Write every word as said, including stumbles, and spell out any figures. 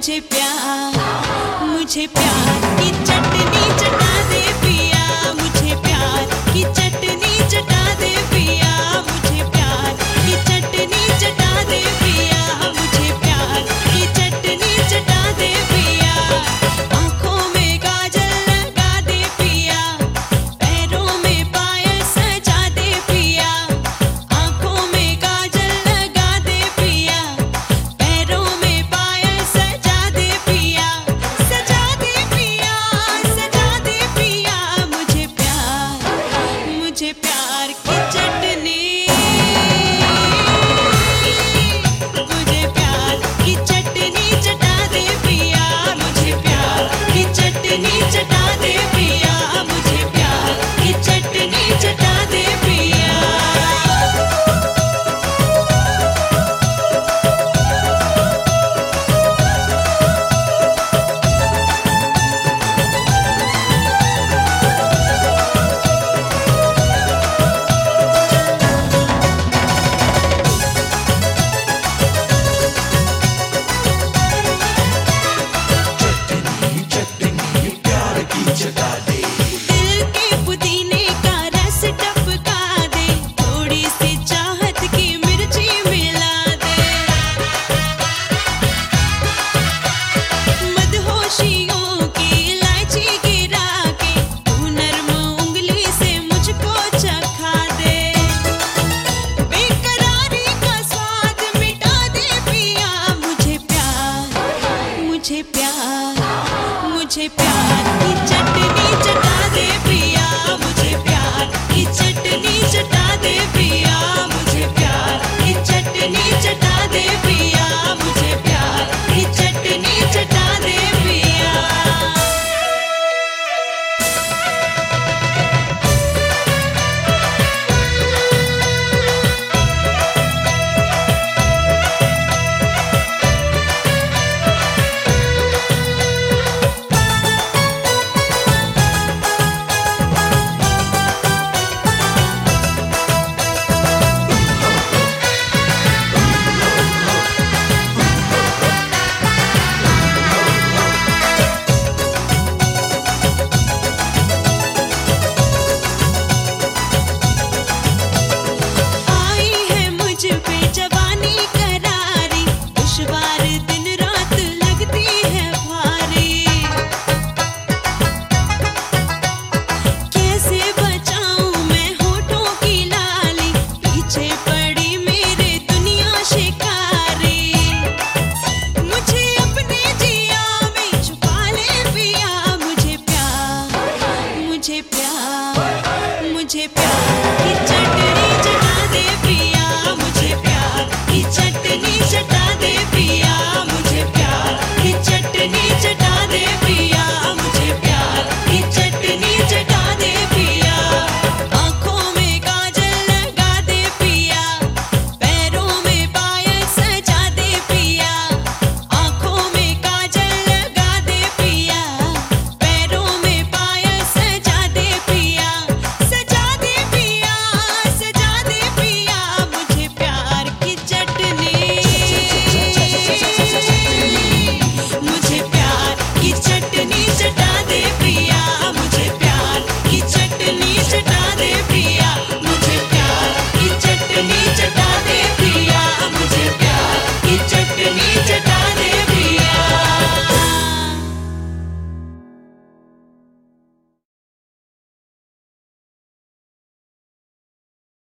मुझे प्यार मुझे प्यार की चटनी चटा दे पिया, मुझे प्यार की चटनी चटा दे पिया, मुझे प्यार की चटनी चटा दे पिया, मुझे प्यार की चटनी चटा दे पिया। आँखों में काजल लगा दे पिया, पैरों में पायल सजा दे पिया, आँखों में काजल लगा दे पिया, पैरों में पायल सजा दे पिया, सजा दे पिया, सजा दे पिया। मुझे प्यार मुझे प्यार की चटनी, मुझे प्यार की चटनी चटा दे पिया, मुझे प्यार की चटनी चटा दे पिया, मुझे प्यार की चटनी चटा दे पिया। दिल के पुदीने का रस टपका दे, थोड़ी सी चाहत की मिर्ची मिला दे, मदहोशियों की इलायची गिरा के तू नर्म उंगली से मुझको चखा दे, बेकरारी का स्वाद मिटा दे पिया। मुझे प्यार मुझे प्यार मुझे प्यार की चटनी चटा दे पिया, मुझे प्यार की चटनी चटा दे पिया, मुझे प्यार की चटनी चटा दे पिया, मुझे प्यार की चटनी चटा दे पिया। आई है मुझ पे जवानी करारी, दुश्वार दिन रात लगती है भारी, कैसे बचाऊं मैं होठों की लाली, पीछे पड़ी मेरे दुनिया शिकारी, मुझे अपने जिया में छुपा ले पिया। मुझे प्यार मुझे प्यार मुझे प्यार की चटनी चटा दे पिया, मुझे प्यार की चटनी चटा दे पिया, मुझे प्यार की चटनी चटा दे पिया, मुझे प्यार की चटनी चटा दे पिया। आँखों में काजल लगा दे पिया, पैरों में पायल सजा दे पिया, आँखों में काजल लगा दे पिया, पैरों में पायल सजा दे पिया, सजा दे पिया, सजा दे पिया। मुझे प्यार की चटनी, मुझे प्यार की चटनी चटा दे पिया, मुझे प्यार की चटनी चटा दे पिया, मुझे प्यार की चटनी चटा दे पिया, मुझे प्यार की चटनी चटा दे